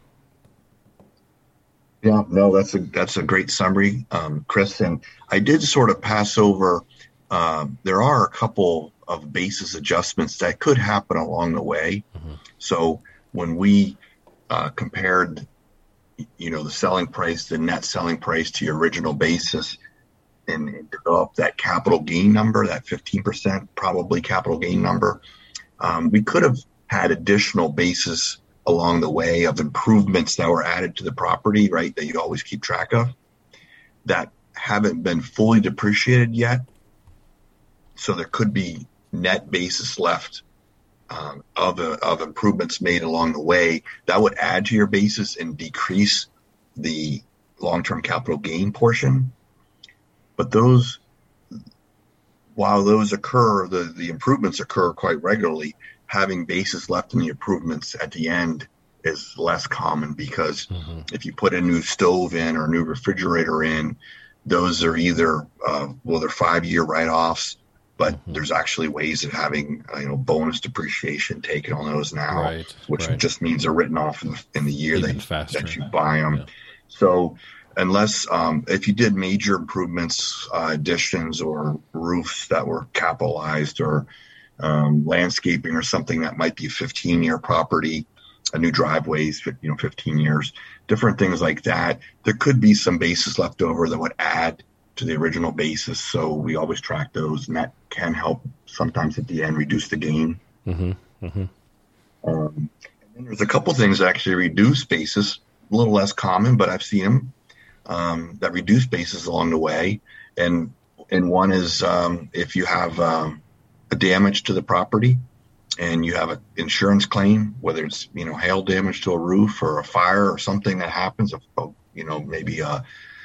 Yeah, no, that's a great summary, Chris. And I did sort of pass over. There are a couple of basis adjustments that could happen along the way. Mm-hmm. So when we compared, the selling price, the net selling price to your original basis, and developed that capital gain number, that 15% probably capital gain number, we could have had additional basis along the way of improvements that were added to the property, right, that you always keep track of, that haven't been fully depreciated yet. So there could be net basis left of improvements made along the way that would add to your basis and decrease the long-term capital gain portion. But while those occur, the improvements occur quite regularly, having basis left in the improvements at the end is less common, because if you put a new stove in or a new refrigerator in, those are either, they're 5-year write-offs, but there's actually ways of having, bonus depreciation taken on those now, which just means they're written off in the year that you buy them. Yeah. So unless, if you did major improvements, additions or roofs that were capitalized, or landscaping or something that might be a 15-year property, a new driveways, 15 years, different things like that, there could be some basis left over that would add to the original basis. So we always track those, and that can help sometimes at the end reduce the gain. And then there's a couple things that actually reduce basis, a little less common, but I've seen them that reduce basis along the way. And one is if you have a damage to the property and you have an insurance claim, whether it's, hail damage to a roof or a fire or something that happens, maybe a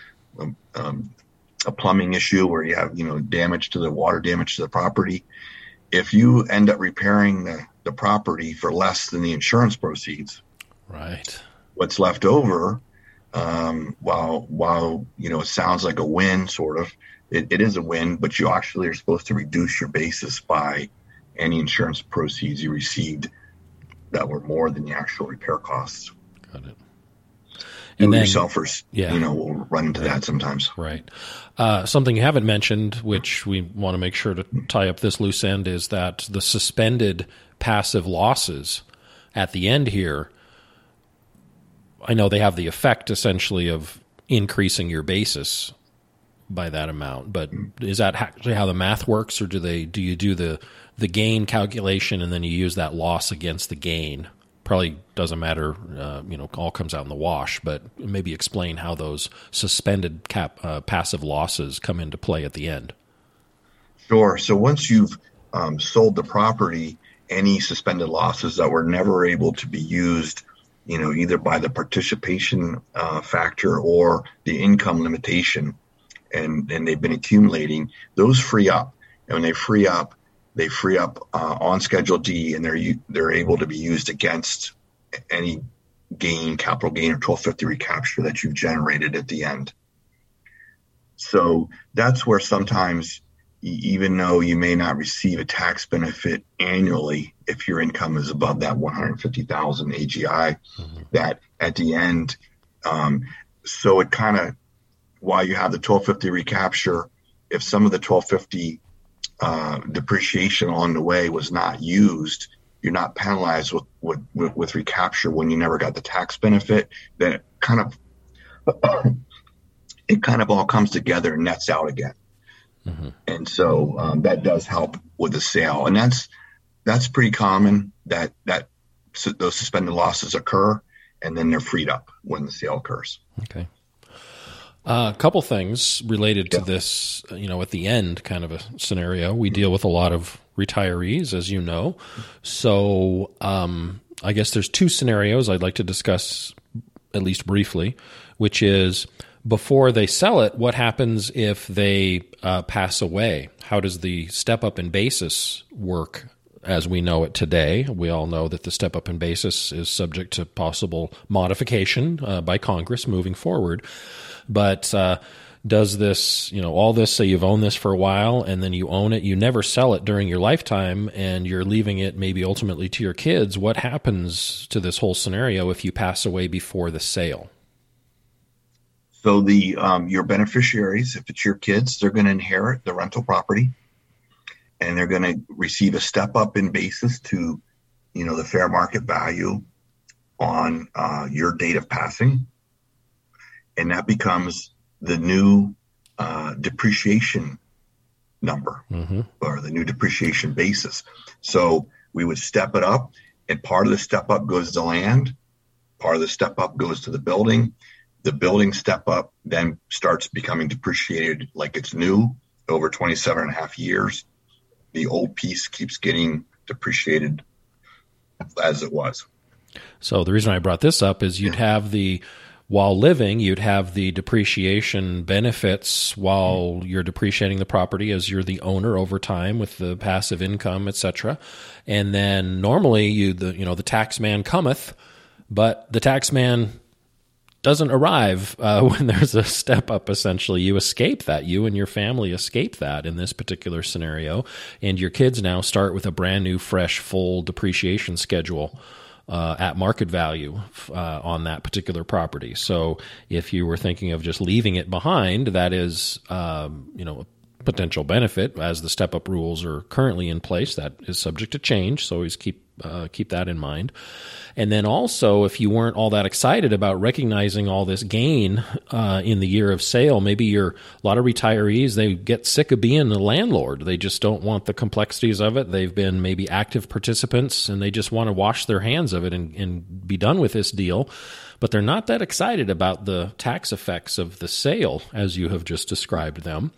plumbing issue where you have, damage to the water, damage to the property. If you end up repairing the property for less than the insurance proceeds, right, what's left over While it sounds like a win, sort of, it is a win, but you actually are supposed to reduce your basis by any insurance proceeds you received that were more than the actual repair costs. Got it. And then yourselfers, will run into that sometimes. Right. Something you haven't mentioned, which we want to make sure to tie up this loose end, is that the suspended passive losses at the end here, I know they have the effect essentially of increasing your basis by that amount, but is that actually how the math works, or do you do the gain calculation and then you use that loss against the gain? Probably doesn't matter, all comes out in the wash, but maybe explain how those suspended passive losses come into play at the end. Sure. So once you've sold the property, any suspended losses that were never able to be used, either by the participation factor or the income limitation, and they've been accumulating, those free up. And when they free up on Schedule D, and they're able to be used against any capital gain, or 1250 recapture that you've generated at the end. So that's where sometimes, even though you may not receive a tax benefit annually, if your income is above that 150,000 AGI, that at the end, so it kind of, while you have the 1250 recapture, if some of the 1250 depreciation along the way was not used, you're not penalized with recapture when you never got the tax benefit. Then it kind of all comes together and nets out again. And so that does help with the sale, and that's pretty common that those suspended losses occur, and then they're freed up when the sale occurs. Okay. A couple things related to this, at the end kind of a scenario. We deal with a lot of retirees, as you know. So I guess there's two scenarios I'd like to discuss, at least briefly, which is before they sell it, what happens if they pass away? How does the step-up in basis work as we know it today? We all know that the step-up in basis is subject to possible modification by Congress moving forward. But does this, all this, say you've owned this for a while and then you own it, you never sell it during your lifetime and you're leaving it maybe ultimately to your kids, what happens to this whole scenario if you pass away before the sale? So your beneficiaries, if it's your kids, they're going to inherit the rental property, and they're going to receive a step up in basis to, the fair market value on your date of passing. And that becomes the new depreciation number, or the new depreciation basis. So we would step it up, and part of the step up goes to land, part of the step up goes to the building. The building step up then starts becoming depreciated like it's new over 27 and a half years. The old piece keeps getting depreciated as it was. So the reason I brought this up is while living, you'd have the depreciation benefits while you're depreciating the property as you're the owner over time with the passive income, etc. And then normally the tax man cometh, but the tax man doesn't arrive when there's a step up. Essentially, you escape that. You and your family escape that in this particular scenario, and your kids now start with a brand new, fresh, full depreciation schedule at market value on that particular property. So if you were thinking of just leaving it behind, that is, a potential benefit, as the step-up rules are currently in place. That is subject to change, so always keep that in mind. And then also, if you weren't all that excited about recognizing all this gain in the year of sale, maybe a lot of retirees, they get sick of being the landlord. They just don't want the complexities of it. They've been maybe active participants, and they just want to wash their hands of it and be done with this deal. But they're not that excited about the tax effects of the sale, as you have just described them.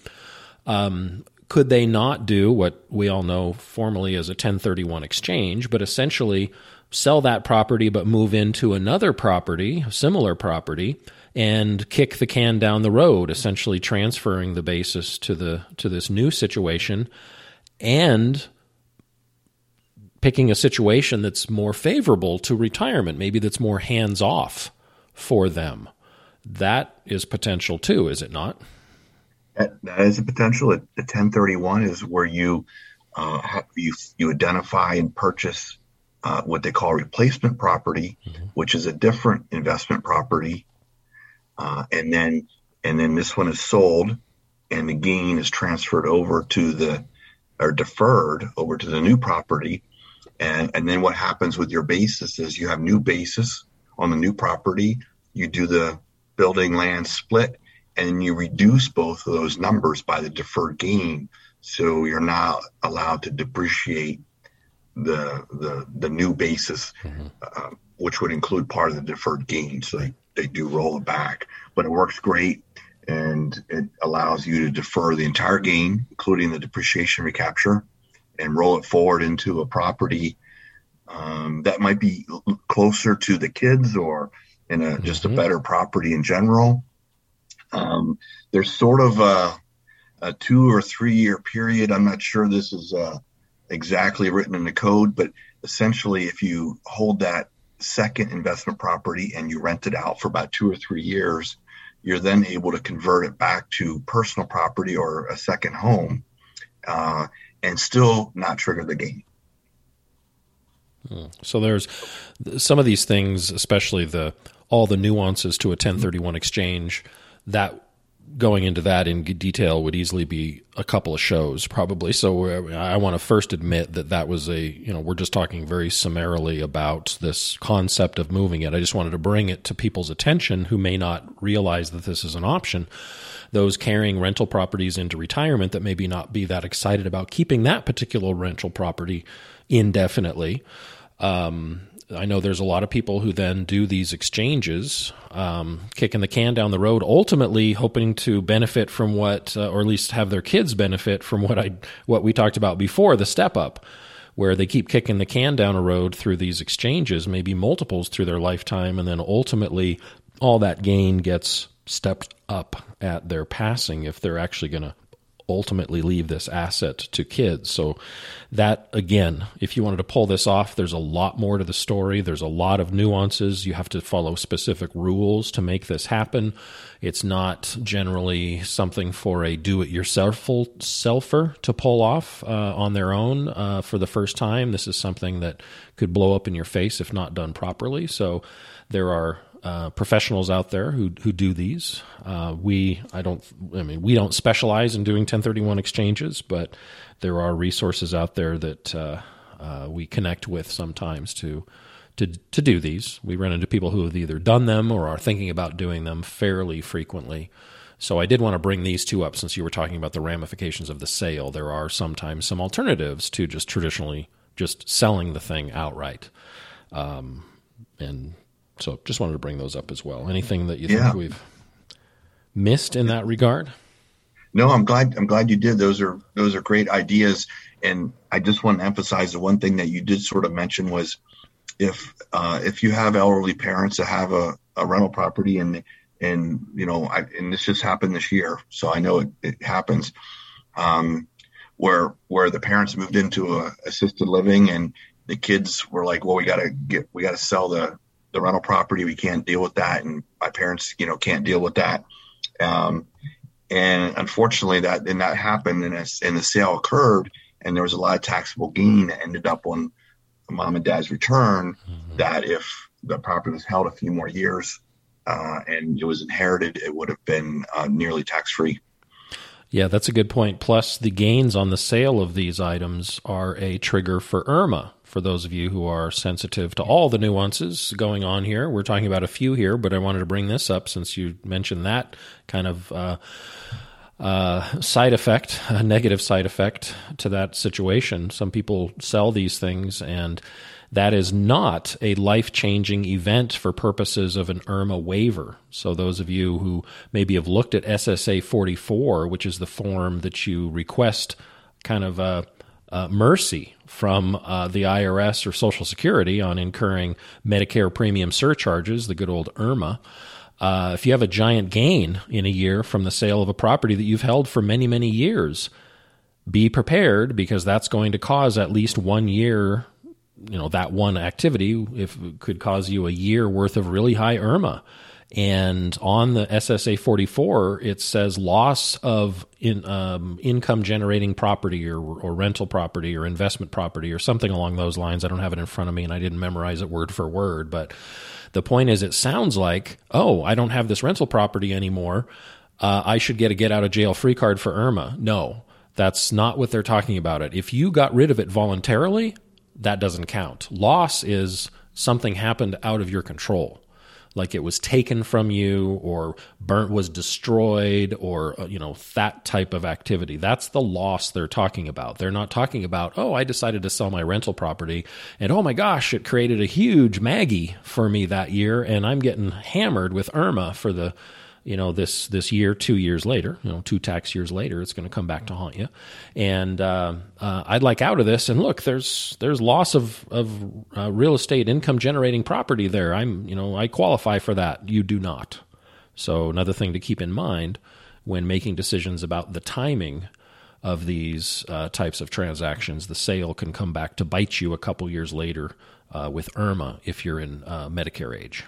Could they not do what we all know formally as a 1031 exchange, but essentially sell that property but move into another property, a similar property, and kick the can down the road, essentially transferring the basis to this new situation and picking a situation that's more favorable to retirement, maybe that's more hands-off for them? that is potential too, is it not? That is a potential. The 1031 is where you identify and purchase what they call replacement property, which is a different investment property, and then this one is sold, and the gain is transferred over deferred over to the new property, and then what happens with your basis is you have new basis on the new property. You do the building land split, and you reduce both of those numbers by the deferred gain, so you're not allowed to depreciate the new basis, which would include part of the deferred gain. So they do roll it back, but it works great, and it allows you to defer the entire gain, including the depreciation recapture, and roll it forward into a property that might be closer to the kids or in just a better property in general. There's sort of a 2 or 3 year period. I'm not sure this is exactly written in the code, but essentially if you hold that second investment property and you rent it out for about 2 or 3 years, you're then able to convert it back to personal property or a second home, and still not trigger the gain. So there's some of these things, especially all the nuances to a 1031 exchange, that going into that in detail would easily be a couple of shows probably. So I want to first admit that was we're just talking very summarily about this concept of moving it. I just wanted to bring it to people's attention who may not realize that this is an option. Those carrying rental properties into retirement that maybe not be that excited about keeping that particular rental property indefinitely. I know there's a lot of people who then do these exchanges, kicking the can down the road, ultimately hoping to benefit from or at least have their kids benefit from what we talked about before, the step up, where they keep kicking the can down a road through these exchanges, maybe multiples through their lifetime, and then ultimately all that gain gets stepped up at their passing if they're actually going to ultimately leave this asset to kids. So that, again, if you wanted to pull this off, there's a lot more to the story. There's a lot of nuances. You have to follow specific rules to make this happen. It's not generally something for a do-it-yourselfer to pull off on their own for the first time. This is something that could blow up in your face if not done properly. So there are professionals out there who do these. We don't specialize in doing 1031 exchanges, but there are resources out there that we connect with sometimes to do these. We run into people who have either done them or are thinking about doing them fairly frequently. So I did want to bring these two up since you were talking about the ramifications of the sale. There are sometimes some alternatives to just traditionally just selling the thing outright. And so just wanted to bring those up as well. Anything that you think we've missed in that regard? No, I'm glad you did. Those are great ideas. And I just want to emphasize the one thing that you did sort of mention was if you have elderly parents that have a rental property and this just happened this year, so I know it happens, where the parents moved into a assisted living and the kids were like, well, we got to sell the rental property. We can't deal with that. And my parents, can't deal with that. And unfortunately that did not happen. And the sale occurred and there was a lot of taxable gain that ended up on mom and dad's return, that if the property was held a few more years and it was inherited, it would have been nearly tax-free. Yeah, that's a good point. Plus, the gains on the sale of these items are a trigger for IRMA. For those of you who are sensitive to all the nuances going on here, we're talking about a few here, but I wanted to bring this up since you mentioned that kind of side effect, a negative side effect to that situation. Some people sell these things, and that is not a life-changing event for purposes of an IRMA waiver. So those of you who maybe have looked at SSA 44, which is the form that you request kind of mercy from the IRS or Social Security on incurring Medicare premium surcharges, the good old IRMA, if you have a giant gain in a year from the sale of a property that you've held for many, many years, be prepared, because that's going to cause at least 1 year. That one activity, if it could cause you a year worth of really high IRMA. And on the SSA 44, it says loss of income-generating property or rental property or investment property or something along those lines. I don't have it in front of me, and I didn't memorize it word for word. But the point is, it sounds like, oh, I don't have this rental property anymore. I should get a get-out-of-jail-free card for Irma. No, that's not what they're talking about. If you got rid of it voluntarily, that doesn't count. Loss is something happened out of your control. Like it was taken from you or burnt, was destroyed, or, that type of activity. That's the loss they're talking about. They're not talking about, oh, I decided to sell my rental property and, oh my gosh, it created a huge Maggie for me that year and I'm getting hammered with Irma for the, this year, 2 years later, 2 tax years later, it's going to come back to haunt you. And I'd like out of this. And look, there's loss of real estate income generating property there. I qualify for that. You do not. So another thing to keep in mind when making decisions about the timing of these types of transactions, the sale can come back to bite you a couple years later with Irma if you're in Medicare age.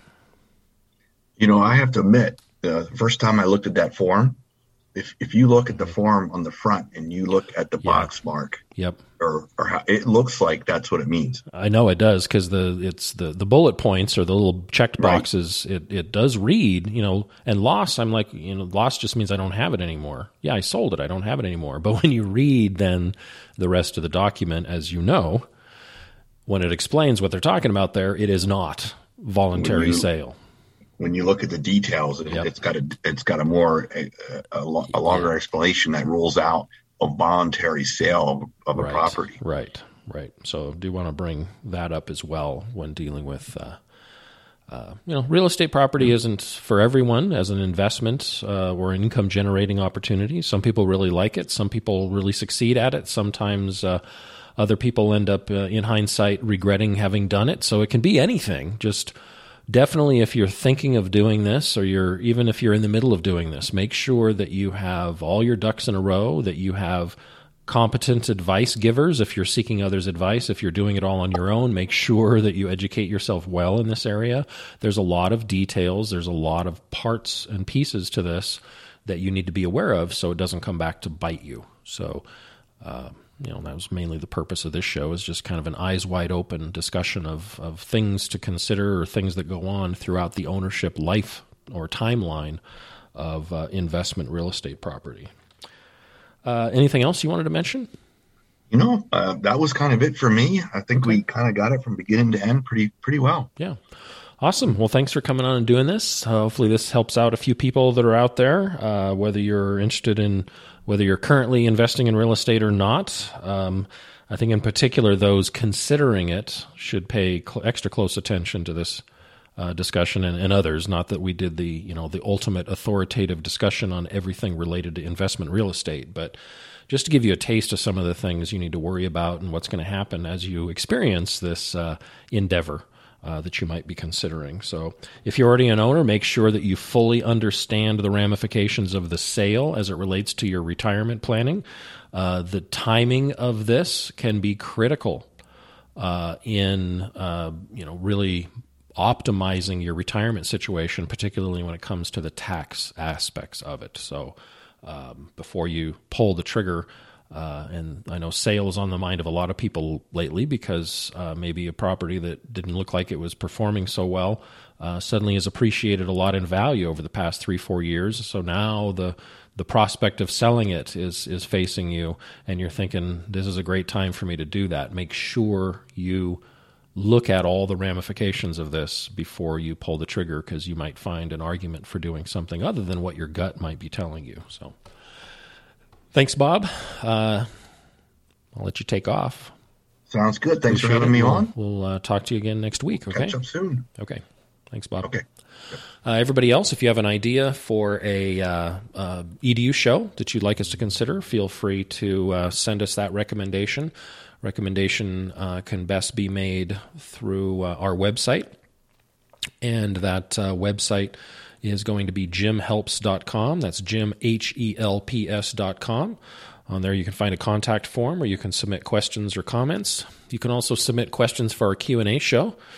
I have to admit, the first time I looked at that form, if you look at the form on the front and you look at the box mark, yep, or how, it looks like that's what it means. I know it does, because the bullet points or the little checked boxes, right. It does read, and loss. I'm like, loss just means I don't have it anymore. Yeah, I sold it. I don't have it anymore. But when you read then the rest of the document, as you know, when it explains what they're talking about there, it is not voluntary sale. When you look at the details, it's got a longer explanation that rules out a voluntary sale of a property. Right. So do want to bring that up as well when dealing with, real estate property isn't for everyone as an investment or an income generating opportunity. Some people really like it. Some people really succeed at it. Sometimes other people end up in hindsight regretting having done it. So it can be anything. Just definitely, if you're thinking of doing this, or even if you're in the middle of doing this, make sure that you have all your ducks in a row, that you have competent advice givers if you're seeking others' advice. If you're doing it all on your own, make sure that you educate yourself well in this area. There's a lot of details. There's a lot of parts and pieces to this that you need to be aware of so it doesn't come back to bite you. So, that was mainly the purpose of this show, is just kind of an eyes wide open discussion of things to consider or things that go on throughout the ownership life or timeline of investment real estate property. Anything else you wanted to mention? That was kind of it for me. I think we kind of got it from beginning to end pretty well. Yeah. Awesome. Well, thanks for coming on and doing this. Hopefully this helps out a few people that are out there, whether you're currently investing in real estate or not. I think in particular, those considering it should pay extra close attention to this discussion and others. Not that we did the ultimate authoritative discussion on everything related to investment real estate, but just to give you a taste of some of the things you need to worry about and what's going to happen as you experience this endeavor that you might be considering. So if you're already an owner, make sure that you fully understand the ramifications of the sale as it relates to your retirement planning. The timing of this can be critical in really optimizing your retirement situation, particularly when it comes to the tax aspects of it. So before you pull the trigger, and I know sale is on the mind of a lot of people lately because maybe a property that didn't look like it was performing so well suddenly has appreciated a lot in value over the past 3-4 years. So now the prospect of selling it is facing you, and you're thinking, this is a great time for me to do that. Make sure you look at all the ramifications of this before you pull the trigger, because you might find an argument for doing something other than what your gut might be telling you. So thanks, Bob. I'll let you take off. Sounds good. Thanks for having me on. We'll talk to you again next week. Okay. Catch up soon. Okay. Thanks, Bob. Okay. Everybody else, if you have an idea for a EDU show that you'd like us to consider, feel free to send us that recommendation. Recommendation can best be made through our website, and that website is going to be jimhelps.com. That's jimhelps.com. On there you can find a contact form where you can submit questions or comments. You can also submit questions for our Q&A show.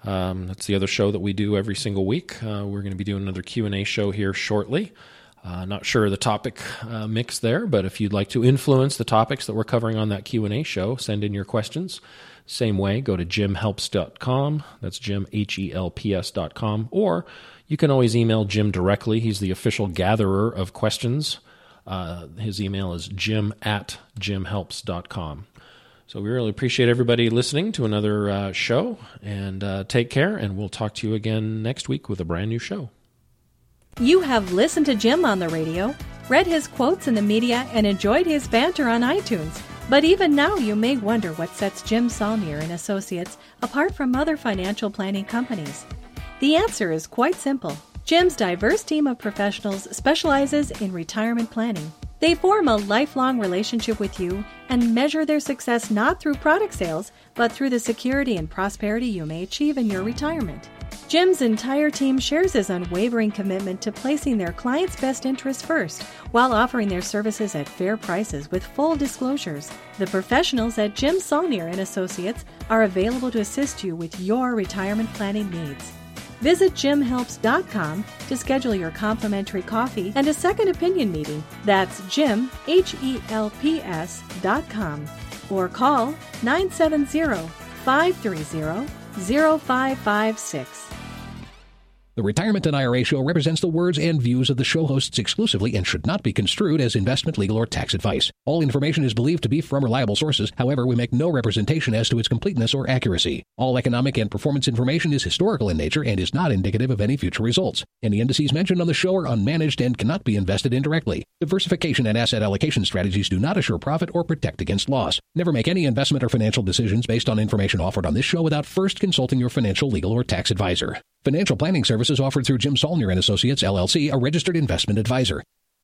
That's the other show that we do every single week. We're going to be doing another Q&A show here shortly. Not sure of the topic mix there, but if you'd like to influence the topics that we're covering on that Q&A show, send in your questions. Same way, go to jimhelps.com. That's Jim, HELPS.com. Or you can always email Jim directly. He's the official gatherer of questions. His email is jim@jimhelps.com. So we really appreciate everybody listening to another show, and take care, and we'll talk to you again next week with a brand new show. You have listened to Jim on the radio, read his quotes in the media, and enjoyed his banter on iTunes. But even now you may wonder what sets Jim Saulnier and Associates apart from other financial planning companies. The answer is quite simple. Jim's diverse team of professionals specializes in retirement planning. They form a lifelong relationship with you and measure their success not through product sales, but through the security and prosperity you may achieve in your retirement. Jim's entire team shares his unwavering commitment to placing their clients' best interests first, while offering their services at fair prices with full disclosures. The professionals at Jim Saulnier and Associates are available to assist you with your retirement planning needs. Visit jimhelps.com to schedule your complimentary coffee and a second opinion meeting. That's Jim, HELPS.com. Or call 970-530-0556. The Retirement and IRA Show represents the words and views of the show hosts exclusively and should not be construed as investment, legal, or tax advice. All information is believed to be from reliable sources. However, we make no representation as to its completeness or accuracy. All economic and performance information is historical in nature and is not indicative of any future results. Any indices mentioned on the show are unmanaged and cannot be invested indirectly. Diversification and asset allocation strategies do not assure profit or protect against loss. Never make any investment or financial decisions based on information offered on this show without first consulting your financial, legal, or tax advisor. Financial planning services offered through Jim Saulnier and Associates, LLC, a registered investment advisor.